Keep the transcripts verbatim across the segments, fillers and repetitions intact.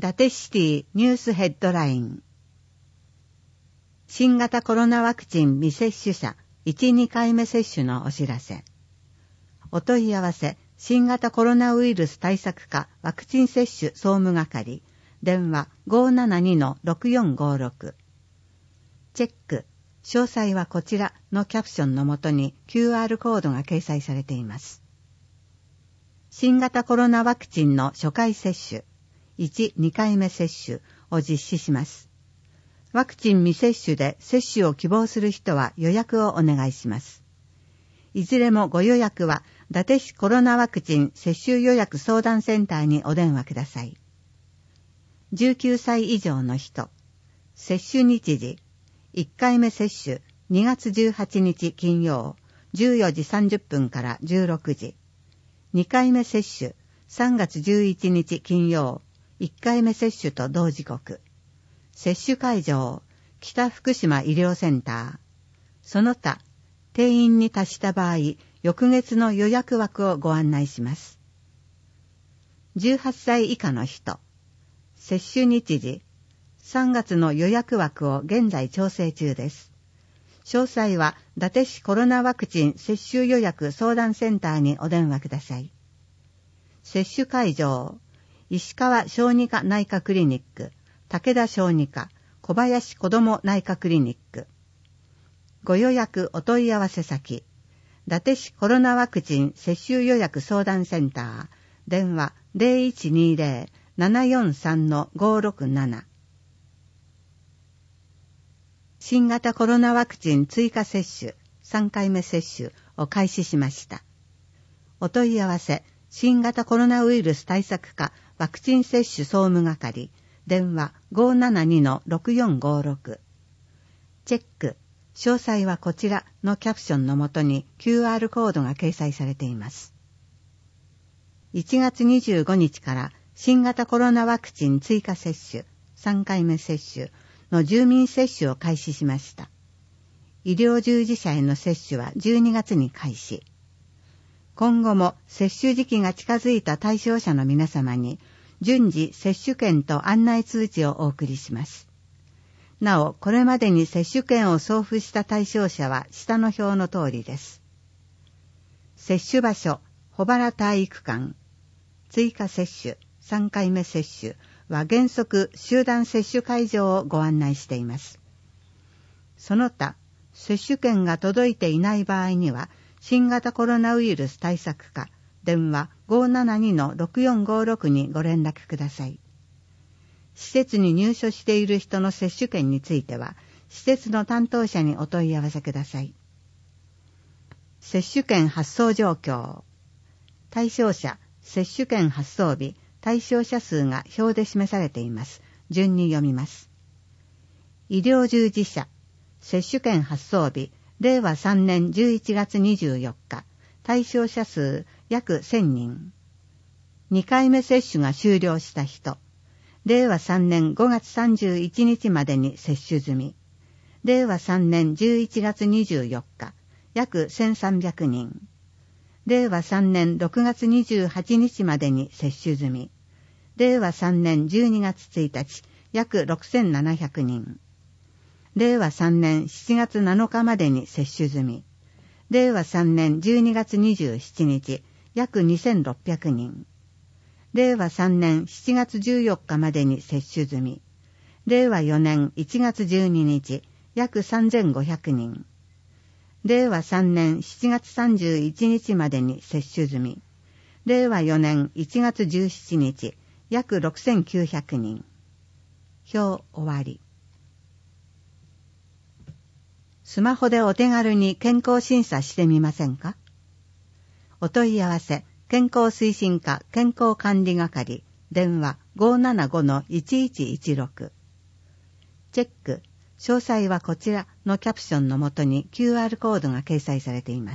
伊達シティニュースヘッドライン。新型コロナワクチン未接種者いち、にかいめ接種のお知らせ。お問い合わせ、新型コロナウイルス対策課ワクチン接種総務係、電話 ごーななにのろくよんごろく。チェック、詳細はこちらのキャプションのもとに キューアール コードが掲載されています。新型コロナワクチンの初回接種、いち、にかいめ接種を実施します。ワクチン未接種で接種を希望する人は予約をお願いします。いずれもご予約は伊達市コロナワクチン接種予約相談センターにお電話ください。じゅうきゅうさい以上の人、接種日時、いっかいめ接種にがつじゅうはちにち金曜じゅうよじさんじゅっぷんからじゅうろくじ、にかいめ接種さんがつじゅういちにち金曜いっかいめ接種と同時刻。接種会場、北福島医療センター。その他、定員に達した場合、翌月の予約枠をご案内します。じゅうはっさい以下の人、接種日時、さんがつの予約枠を現在調整中です。詳細は、伊達市コロナワクチン接種予約相談センターにお電話ください。接種会場、石川小児科内科クリニック、武田小児科、小林子ども内科クリニック。ご予約お問い合わせ先、伊達市コロナワクチン接種予約相談センター、電話 ゼロいちにゼロ ななよんさん ごろくなな。新型コロナワクチン追加接種さんかいめ接種を開始しました。お問い合わせ、新型コロナウイルス対策課ワクチン接種総務係、電話 ごーななにのろくよんごろく。チェック、詳細はこちらのキャプションのもとに キューアール コードが掲載されています。いちがつにじゅうごにちから新型コロナワクチン追加接種さんかいめ接種の住民接種を開始しました。医療従事者への接種はじゅうにがつに開始。今後も接種時期が近づいた対象者の皆様に順次接種券と案内通知をお送りします。なお、これまでに接種券を送付した対象者は下の表の通りです。接種場所、保原体育館。追加接種、さんかいめ接種は原則集団接種会場をご案内しています。その他、接種券が届いていない場合には、新型コロナウイルス対策課、電話 ごーななにのろくよんごろく にご連絡ください。施設に入所している人の接種券については、施設の担当者にお問い合わせください。接種券発送状況。対象者、接種券発送日、対象者数が表で示されています。順に読みます。医療従事者、接種券発送日、れいわさんねんじゅういちがつにじゅうよっか、対象者数約せんにん。にかいめ接種が終了した人、れいわさんねんごがつさんじゅういちにちまでに接種済み、れいわさんねんじゅういちがつにじゅうよっか、約せんさんびゃくにん。れいわさんねんろくがつにじゅうはちにちまでに接種済み、れいわさんねんじゅうにがつついたち、約ろくせんななひゃくにん。れいわさんねんしちがつなのかまでに接種済み、れいわさんねんじゅうにがつにじゅうしちにち、約にせんろっぴゃくにん。れいわさんねんしちがつじゅうよっかまでに接種済み、れいわよねんいちがつじゅうににち、約さんぜんごひゃくにん。れいわさんねんしちがつさんじゅういちにちまでに接種済み、れいわよねんいちがつじゅうしちにち、約ろくせんきゅうひゃくにん。表終わり。スマホでお手軽に健康審査してみませんか？お問い合わせ、健康推進課健康管理係、電話 ごーななごのいちいちいちろく。チェック、詳細はこちらのキャプションのもとに キューアール コードが掲載されています。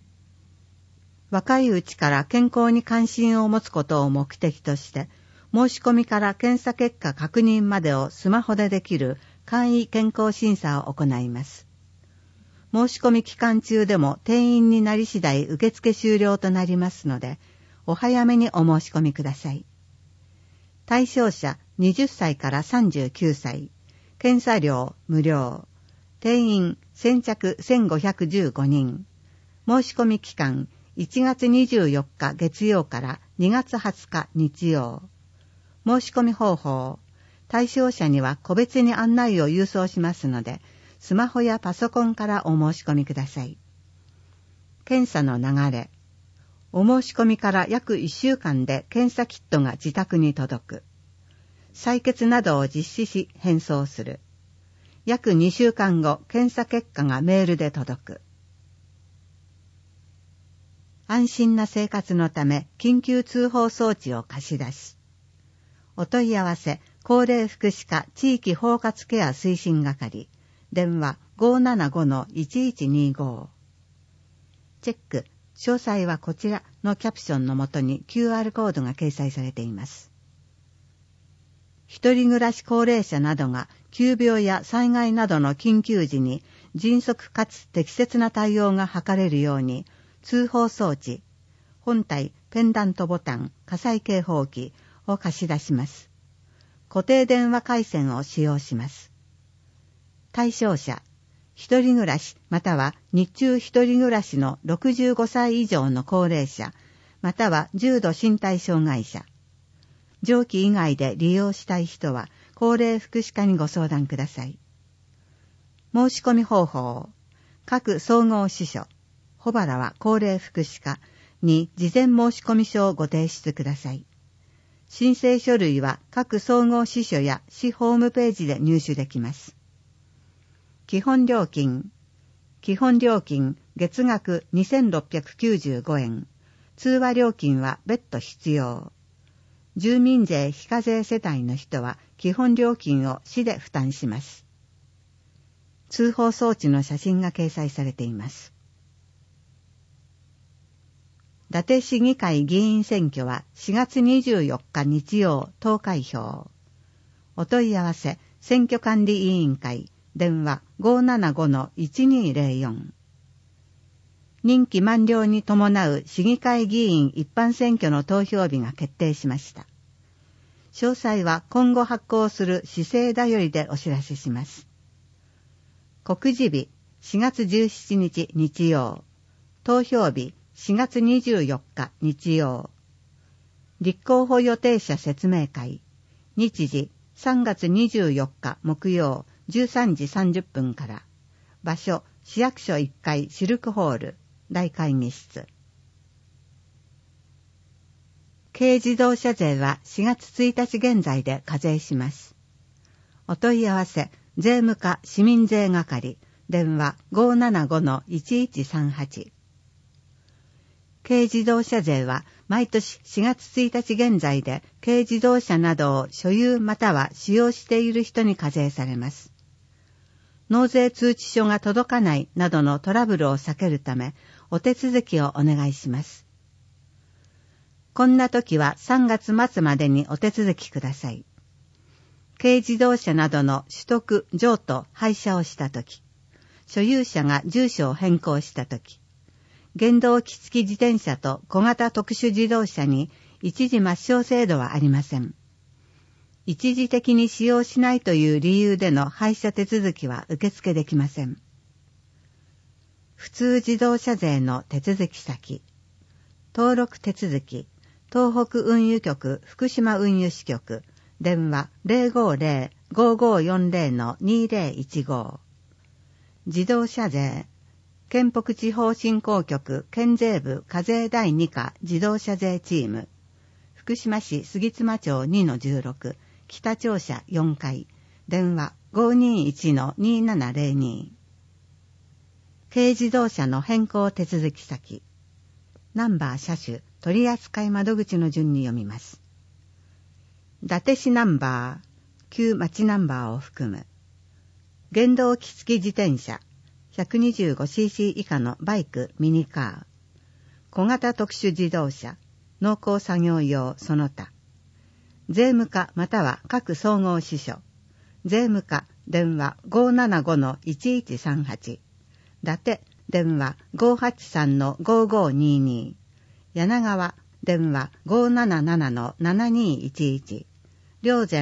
若いうちから健康に関心を持つことを目的として、申し込みから検査結果確認までをスマホでできる簡易健康審査を行います。申し込み期間中でも定員になり次第受付終了となりますので、お早めにお申し込みください。対象者、 はたちからさんじゅうきゅうさい、検査料無料、定員先着せんごひゃくじゅうごにん、申し込み期間いちがつにじゅうよっか月曜からにがつはつか日曜。申し込み方法、対象者には個別に案内を郵送しますので、スマホやパソコンからお申し込みください。検査の流れ、お申し込みから約いっしゅうかんで検査キットが自宅に届く。採血などを実施し返送する。約にしゅうかんご、検査結果がメールで届く。安心な生活のため緊急通報装置を貸し出し。お問い合わせ、高齢福祉課地域包括ケア推進係、電話 ごーななごのいちいちにご。チェック、詳細はこちらのキャプションのもとに キューアール コードが掲載されています。一人暮らし高齢者などが急病や災害などの緊急時に迅速かつ適切な対応が図れるように、通報装置、本体、ペンダントボタン、火災警報器を貸し出します。固定電話回線を使用します。対象者、一人暮らしまたは日中一人暮らしのろくじゅうごさい以上の高齢者、または重度身体障害者。上記以外で利用したい人は高齢福祉課にご相談ください。申し込み方法、各総合支所、保原は高齢福祉課に事前申し込み書をご提出ください。申請書類は各総合支所や市ホームページで入手できます。基本料金、基本料金月額にせんろっぴゃくきゅうじゅうごえん、通話料金は別途必要。住民税非課税世帯の人は基本料金を市で負担します。通報装置の写真が掲載されています。伊達市議会議員選挙はしがつにじゅうよっか日曜投開票。お問い合わせ、選挙管理委員会、電話 ごーななごのいちにーぜろよん。任期満了に伴う市議会議員一般選挙の投票日が決定しました。詳細は今後発行する市政だよりでお知らせします。告示日しがつじゅうしちにち日曜。投票日しがつにじゅうよっか日曜。立候補予定者説明会。日時さんがつにじゅうよっか木曜じゅうさんじさんじゅっぷんから。場所市役所いっかいシルクホール大会議室。軽自動車税はしがつついたち現在で課税します。お問い合わせ、税務課市民税係、電話 ごーななごのいちいちさんはち。軽自動車税は毎年しがつついたち現在で軽自動車などを所有または使用している人に課税されます。納税通知書が届かないなどのトラブルを避けるためお手続きをお願いします。こんな時はさんがつ末までにお手続きください。軽自動車などの取得、譲渡、廃車をした時、所有者が住所を変更した時、原動機付き自転車と小型特殊自動車に一時抹消制度はありません。一時的に使用しないという理由での廃車手続きは受付できません。普通自動車税の手続き先、登録手続き、東北運輸局福島運輸支局、電話 ゼロごゼロ ごーごーよんゼロ のにゼロいちご。自動車税、県北地方振興局県税部課税だいに課自動車税チーム、福島市杉妻町 にのじゅうろく、北庁舎よんかい、電話 ごーにーいちのにーななゼロに。軽自動車の変更手続き先、ナンバー車種取扱窓口の順に読みます。伊達市ナンバー、旧町ナンバーを含む。原動機付き自転車、ひゃくにじゅうごシーシー 以下のバイク、ミニカー。小型特殊自動車、農耕作業用その他。税務課または各総合支所。税務課、電話 ごーななごのいちいちさんはち。伊達、電話 ごーはちさんのごーごーにーにー。柳川、電話 ごーなななのななにーいちいち。霊山、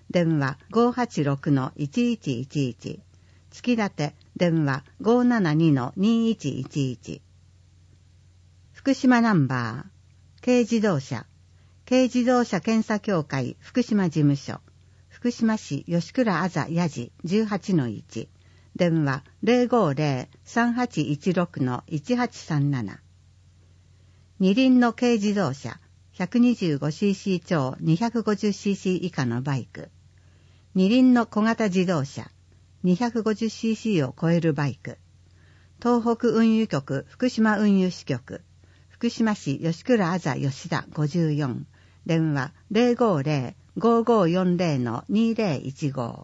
電話 ごーはちろくのいちいちいちいち、月立電話 ごーななにのにいちいちいち。福島ナンバー、軽自動車、軽自動車検査協会福島事務所、福島市吉倉あざやじ じゅうはちのいち、電話 ゼロごーゼロ さんはちいちろくのいちはちさんなな。二輪の軽自動車、ひゃくにじゅうごシーシー 超 にひゃくごじゅうシーシー 以下のバイク。二輪の小型自動車、にひゃくごじゅうシーシー を超えるバイク。東北運輸局福島運輸支局、福島市吉倉あざ吉田ごじゅうよん、電話 ゼロごーゼロ ごーごーよんゼロのにゼロいちご。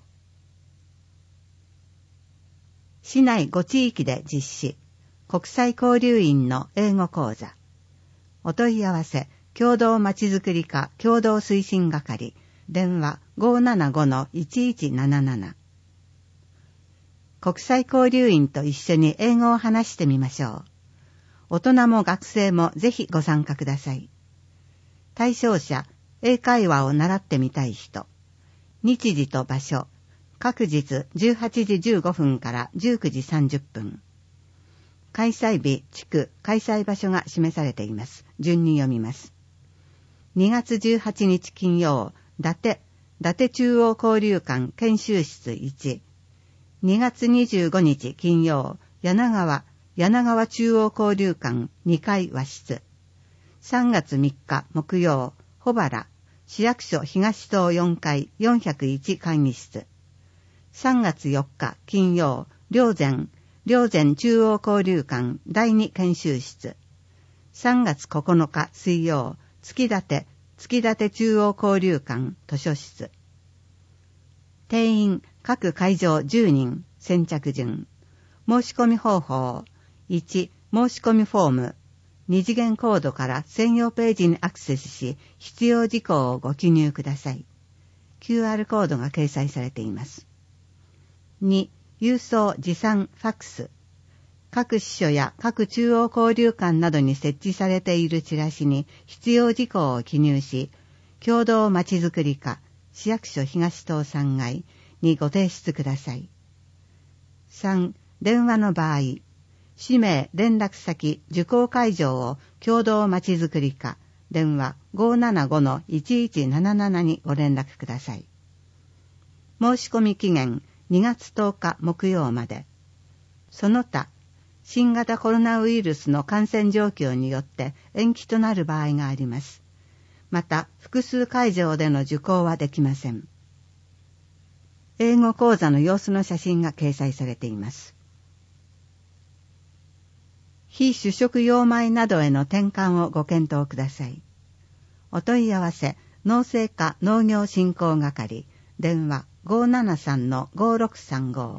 市内ご地域で実施、国際交流員の英語講座。お問い合わせ、共同まちづくり課共同推進係、電話 ごーななごのいちいちなななな。国際交流員と一緒に英語を話してみましょう。大人も学生もぜひご参加ください。対象者、英会話を習ってみたい人。日時と場所、各日じゅうはちじじゅうごふんからじゅうくじさんじゅっぷん。開催日、地区、開催場所が示されています。順に読みます。にがつじゅうはちにち金曜、伊達、伊達中央交流館研修室いち。にがつにじゅうごにち金曜、柳川、柳川中央交流館にかい和室。さんがつみっか木曜、保原、市役所東棟よんかいよんひゃくいち会議室。さんがつよっか金曜、霊山、霊山中央交流館だいに研修室。さんがつここのか水曜、月立、月立中央交流館図書室。定員各会場じゅうにん、先着順。申し込み方法。いち、申し込みフォーム。二次元コードから専用ページにアクセスし、必要事項をご記入ください。キューアール コードが掲載されています。に、郵送持参ファックス。各支所や各中央交流館などに設置されているチラシに必要事項を記入し、共同まちづくり課、市役所東棟さんがいにご提出ください。さん、電話の場合、氏名、連絡先、受講会場を共同まちづくり課、電話 ごーななごのいちいちなななな にご連絡ください。申し込み期限にがつとおか木曜まで。その他、新型コロナウイルスの感染状況によって延期となる場合があります。また、複数会場での受講はできません。英語講座の様子の写真が掲載されています。非主食用米などへの転換をご検討ください。お問い合わせ、農政課農業振興係、電話 ごーななさんのごーろくさんご。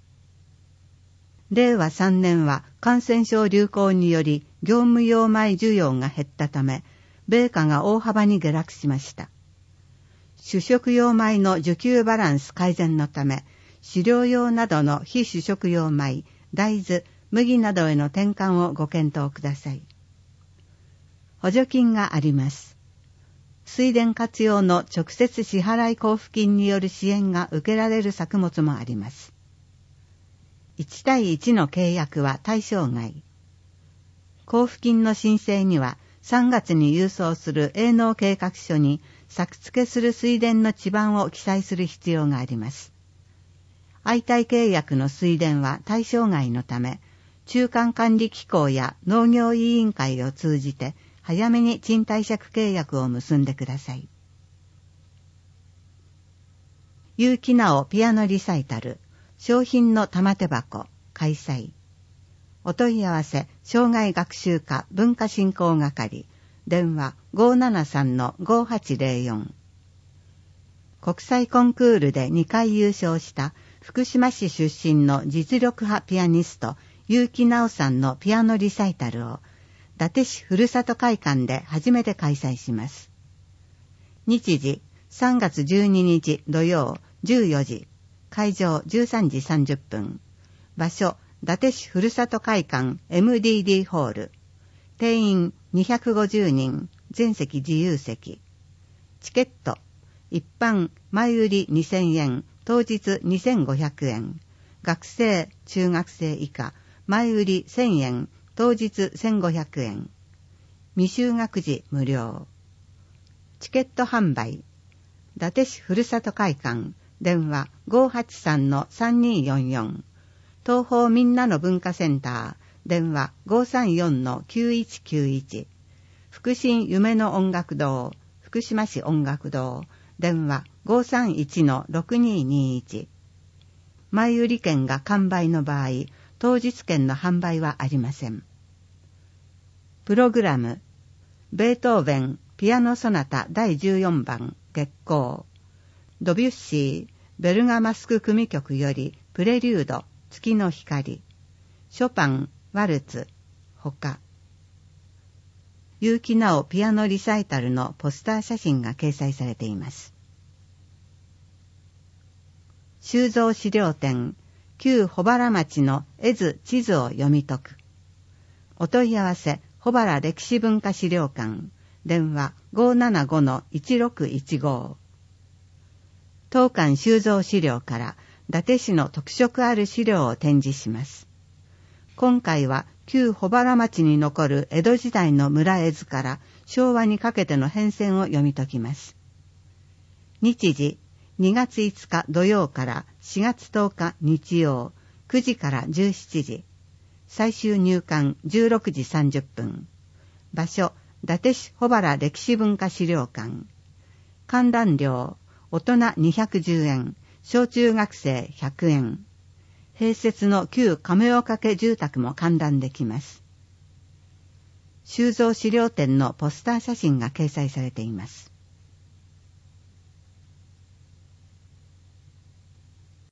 れいわさんねんは感染症流行により業務用米需要が減ったため、米価が大幅に下落しました。主食用米の需給バランス改善のため、飼料用などの非主食用米、大豆、麦などへの転換をご検討ください。補助金があります。水田活用の直接支払い交付金による支援が受けられる作物もあります。いちたいいちの契約は対象外。交付金の申請にはさんがつに郵送する営農計画書に作付けする水田の地盤を記載する必要があります。相対契約の水田は対象外のため、中間管理機構や農業委員会を通じて早めに賃貸借契約を結んでください。結城直ピアノリサイタル、商品の玉手箱、開催。お問い合わせ、障害学習課文化振興係、電話 ごーななさんのごーはちゼロよん。国際コンクールでにかい優勝した福島市出身の実力派ピアニスト、結城直さんのピアノリサイタルを、伊達市ふるさと会館で初めて開催します。日時、さんがつじゅうににち土曜じゅうよじ、会場じゅうさんじさんじゅっぷん、場所、伊達市ふるさと会館 エムディーディー ホール、定員にひゃくごじゅうにん、全席自由席、チケット、 一般前売りにせんえん、当日にせんごひゃくえん。学生、中学生以下、前売りせんえん、当日せんごひゃくえん。未就学時無料。チケット販売。伊達市ふるさと会館、電話 ごーはちさんのさんにーよんよん。東方みんなの文化センター、電話 ごーさんよんのきゅういちきゅういち。福新夢の音楽堂、福島市音楽堂、電話 ごーさんいちのろくにーにーいち。前売り券が完売の場合、当日券の販売はありません。プログラム。ベートーベン、ピアノソナタだいじゅうよんばん、月光。ドビュッシー、ベルガマスク組曲より、プレリュード、月の光。ショパン、ワルツ、他。結城直ピアノリサイタルのポスター写真が掲載されています。収蔵資料展、旧保原町の絵図地図を読み解く。お問い合わせ、保原歴史文化資料館、電話 ごーななごのいちろくいちご。当館収蔵資料から伊達市の特色ある資料を展示します。今回は旧保原町に残る江戸時代の村絵図から昭和にかけての変遷を読み解きます。日時、にがついつか土曜からしがつとおか日曜、くじからじゅうしちじ。最終入館じゅうろくじさんじゅっぷん。場所、伊達市保原歴史文化資料館。観覧料、大人にひゃくじゅうえん、小中学生ひゃくえん。併設の旧亀岡家住宅も観覧できます。収蔵資料展のポスター写真が掲載されています。